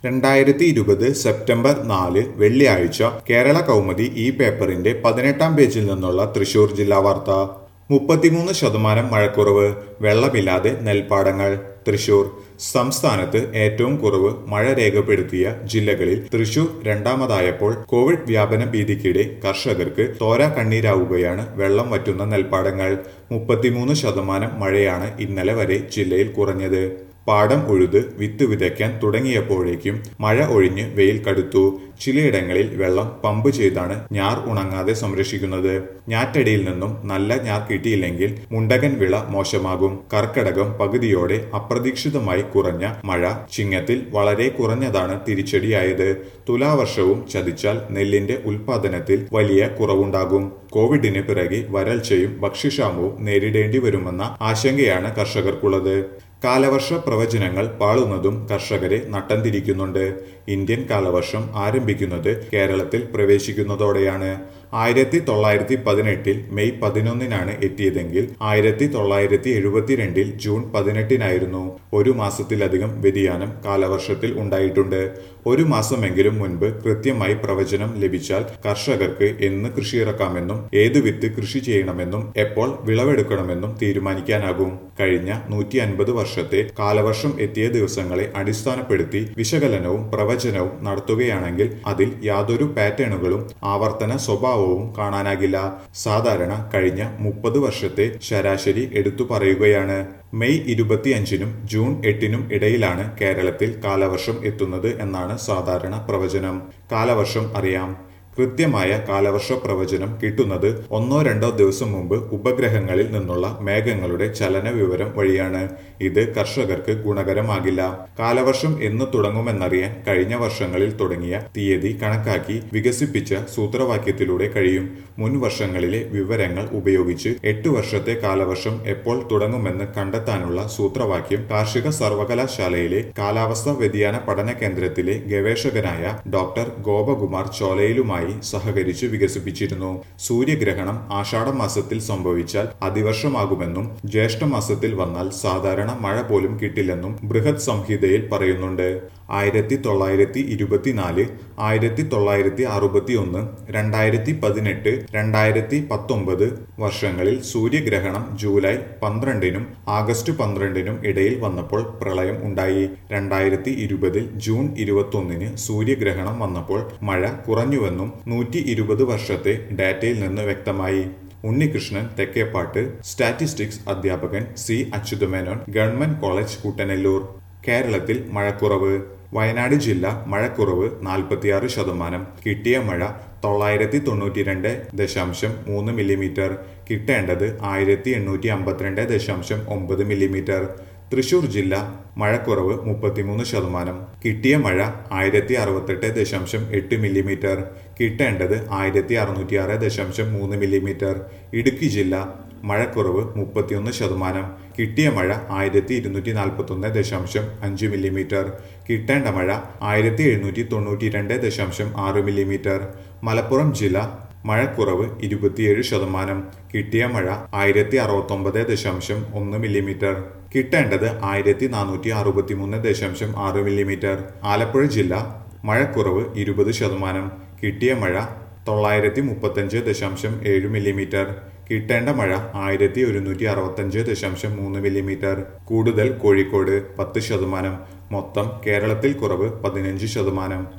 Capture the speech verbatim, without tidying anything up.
രണ്ടായിരത്തി ഇരുപത് സെപ്റ്റംബർ നാല് വെള്ളിയാഴ്ച കേരള കൗമുദി ഈ പേപ്പറിന്റെ പതിനെട്ടാം പേജിൽ നിന്നുള്ള തൃശൂർ ജില്ലാ വാർത്ത. മുപ്പത്തിമൂന്ന് ശതമാനം മഴക്കുറവ്, വെള്ളമില്ലാതെ നെൽപ്പാടങ്ങൾ. തൃശൂർ സംസ്ഥാനത്ത് ഏറ്റവും കുറവ് മഴ രേഖപ്പെടുത്തിയ ജില്ലകളിൽ തൃശൂർ രണ്ടാമതായപ്പോൾ കോവിഡ് വ്യാപന ഭീതിക്കിടെ കർഷകർക്ക് തോരാ കണ്ണീരാവുകയാണ് വെള്ളം വറ്റുന്ന നെൽപ്പാടങ്ങൾ. മുപ്പത്തിമൂന്ന് ശതമാനം മഴയാണ് ഇന്നലെ വരെ ജില്ലയിൽ കുറഞ്ഞത്. പാടം ഉഴുത് വിത്ത് വിതയ്ക്കാൻ തുടങ്ങിയപ്പോഴേക്കും മഴ ഒഴിഞ്ഞ് വെയിൽ കടുത്തു. ചിലയിടങ്ങളിൽ വെള്ളം പമ്പ് ചെയ്താണ് ഞാർ ഉണങ്ങാതെ സംരക്ഷിക്കുന്നത്. ഞാറ്റടിയിൽ നിന്നും നല്ല ഞാർ കിട്ടിയില്ലെങ്കിൽ മുണ്ടകൻ വിള മോശമാകും. കർക്കടകം പകുതിയോടെ അപ്രതീക്ഷിതമായി കുറഞ്ഞ മഴ ചിങ്ങത്തിൽ വളരെ കുറഞ്ഞതാണ് തിരിച്ചടിയായത്. തുലാവർഷവും ചതിച്ചാൽ നെല്ലിന്റെ ഉൽപാദനത്തിൽ വലിയ കുറവുണ്ടാകും. കോവിഡിന് പിറകെ വരൾച്ചയും ഭക്ഷ്യക്ഷാമവും നേരിടേണ്ടി വരുമെന്ന ആശങ്കയാണ് കർഷകർക്കുള്ളത്. കാലവർഷ പ്രവചനങ്ങൾ പാളുന്നതും കർഷകരെ നട്ടം തിരിക്കുന്നുണ്ട്. ഇന്ത്യൻ കാലവർഷം ആരംഭിക്കുന്നത് കേരളത്തിൽ പ്രവേശിക്കുന്നതോടെയാണ്. ആയിരത്തി തൊള്ളായിരത്തി പതിനെട്ടിൽ മെയ് പതിനൊന്നിനാണ് എത്തിയതെങ്കിൽ ആയിരത്തി തൊള്ളായിരത്തി എഴുപത്തിരണ്ടിൽ ജൂൺ പതിനെട്ടിനായിരുന്നു. ഒരു മാസത്തിലധികം വ്യതിയാനം കാലവർഷത്തിൽ ഉണ്ടായിട്ടുണ്ട്. ഒരു മാസമെങ്കിലും മുൻപ് കൃത്യമായി പ്രവചനം ലഭിച്ചാൽ കർഷകർക്ക് എന്ന് കൃഷിയിറക്കാമെന്നും ഏത് വിത്ത് കൃഷി ചെയ്യണമെന്നും എപ്പോൾ വിളവെടുക്കണമെന്നും തീരുമാനിക്കാനാകും. കഴിഞ്ഞ നൂറ്റി അൻപത് വർഷത്തെ കാലവർഷം എത്തിയ ദിവസങ്ങളെ അടിസ്ഥാനപ്പെടുത്തി വിശകലനവും പ്രവചനവും നടത്തുകയാണെങ്കിൽ അതിൽ യാതൊരു പാറ്റേണുകളും ആവർത്തന സ്വഭാവവും കാണാനാകില്ല. സാധാരണ കഴിഞ്ഞ മുപ്പത് വർഷത്തെ ശരാശരി എടുത്തു പറയുകയാണ്. മെയ് ഇരുപത്തിയഞ്ചിനും ജൂൺ എട്ടിനും ഇടയിലാണ് കേരളത്തിൽ കാലവർഷം എത്തുന്നത് എന്നാണ് സാധാരണ പ്രവചനം. കാലവർഷം അറിയാം. കൃത്യമായ കാലവർഷ പ്രവചനം കിട്ടുന്നത് ഒന്നോ രണ്ടോ ദിവസം മുമ്പ് ഉപഗ്രഹങ്ങളിൽ നിന്നുള്ള മേഘങ്ങളുടെ ചലന വിവരം വഴിയാണ്. ഇത് കർഷകർക്ക് ഗുണകരമാകില്ല. കാലവർഷം എന്ന് തുടങ്ങുമെന്നറിയാൻ കഴിഞ്ഞ വർഷങ്ങളിൽ തുടങ്ങിയ തീയതി കണക്കാക്കി വികസിപ്പിച്ച സൂത്രവാക്യത്തിലൂടെ കഴിയും. മുൻ വർഷങ്ങളിലെ വിവരങ്ങൾ ഉപയോഗിച്ച് എട്ട് വർഷത്തെ കാലവർഷം എപ്പോൾ തുടങ്ങുമെന്ന് കണ്ടെത്താനുള്ള സൂത്രവാക്യം കാർഷിക സർവകലാശാലയിലെ കാലാവസ്ഥാ വ്യതിയാന പഠന കേന്ദ്രത്തിലെ ഗവേഷകനായ ഡോക്ടർ ഗോപകുമാർ ചോലയിലുമായി സഹകരിച്ച് വികസിപ്പിച്ചിരുന്നു. സൂര്യഗ്രഹണം ആഷാഢ മാസത്തിൽ സംഭവിച്ചാൽ അതിവർഷമാകുമെന്നും ജ്യേഷ്ഠമാസത്തിൽ വന്നാൽ സാധാരണ മഴ പോലും കിട്ടില്ലെന്നും ബൃഹത് സംഹിതയിൽ പറയുന്നുണ്ട്. ആയിരത്തി തൊള്ളായിരത്തി ഇരുപത്തിനാല്, ആയിരത്തി തൊള്ളായിരത്തി അറുപത്തി ഒന്ന്, രണ്ടായിരത്തി പതിനെട്ട്, രണ്ടായിരത്തി പത്തൊമ്പത് വർഷങ്ങളിൽ സൂര്യഗ്രഹണം ജൂലൈ പന്ത്രണ്ടിനും ആഗസ്റ്റ് പന്ത്രണ്ടിനും ഇടയിൽ വന്നപ്പോൾ പ്രളയം ഉണ്ടായി. രണ്ടായിരത്തി ഇരുപതിൽ ജൂൺ ഇരുപത്തൊന്നിന് സൂര്യഗ്രഹണം വന്നപ്പോൾ മഴ കുറഞ്ഞുവെന്നും നൂറ്റി ഇരുപത് വർഷത്തെ ഡാറ്റയിൽ നിന്ന് വ്യക്തമായി. ഉണ്ണികൃഷ്ണൻ തെക്കേപ്പാട്ട്, സ്റ്റാറ്റിസ്റ്റിക്സ് അധ്യാപകൻ, C Achuthamenon, government college Koottanellur. കേരളത്തിൽ മഴക്കുറവ്. വയനാട് ജില്ല മഴക്കുറവ് നാൽപ്പത്തിയാറ് ശതമാനം. കിട്ടിയ മഴ തൊള്ളായിരത്തി തൊണ്ണൂറ്റി രണ്ട് ദശാംശം മൂന്ന് മില്ലിമീറ്റർ. കിട്ടേണ്ടത് ആയിരത്തി എണ്ണൂറ്റി അമ്പത്തിരണ്ട് ദശാംശം ഒമ്പത് മില്ലിമീറ്റർ. തൃശൂർ ജില്ല മഴക്കുറവ് മുപ്പത്തിമൂന്ന് ശതമാനം. കിട്ടിയ മഴ ആയിരത്തി അറുപത്തെട്ട് ദശാംശം എട്ട് മില്ലിമീറ്റർ. കിട്ടേണ്ടത് ആയിരത്തി അറുന്നൂറ്റി ആറ് ദശാംശം മൂന്ന് മില്ലിമീറ്റർ. ഇടുക്കി ജില്ല മഴക്കുറവ് മുപ്പത്തിയൊന്ന് ശതമാനം. കിട്ടിയ മഴ ആയിരത്തി ഇരുന്നൂറ്റി നാൽപ്പത്തി ഒന്ന് ദശാംശം അഞ്ച് മില്ലിമീറ്റർ. കിട്ടേണ്ട മഴ ആയിരത്തി എഴുന്നൂറ്റി തൊണ്ണൂറ്റി രണ്ട് ദശാംശം ആറ് മില്ലിമീറ്റർ. മലപ്പുറം ജില്ല മഴക്കുറവ് ഇരുപത്തിയേഴ് ശതമാനം. കിട്ടിയ മഴ ആയിരത്തി അറുപത്തി ഒമ്പത് ദശാംശം ഒന്ന് മില്ലിമീറ്റർ. കിട്ടേണ്ടത് ആയിരത്തി നാനൂറ്റി അറുപത്തി മൂന്ന് ദശാംശം ആറ് മില്ലിമീറ്റർ. ആലപ്പുഴ ജില്ല മഴക്കുറവ് ഇരുപത് ശതമാനം. കിട്ടിയ മഴ തൊള്ളായിരത്തി മുപ്പത്തഞ്ച് ദശാംശം ഏഴ് മില്ലിമീറ്റർ. കിട്ടേണ്ട മഴ ആയിരത്തി ഒരുന്നൂറ്റി അറുപത്തഞ്ച് ദശാംശം മൂന്ന് മില്ലിമീറ്റർ. കൂടുതൽ കോഴിക്കോട് പത്ത് ശതമാനം. മൊത്തം കേരളത്തിൽ കുറവ് പതിനഞ്ച് ശതമാനം.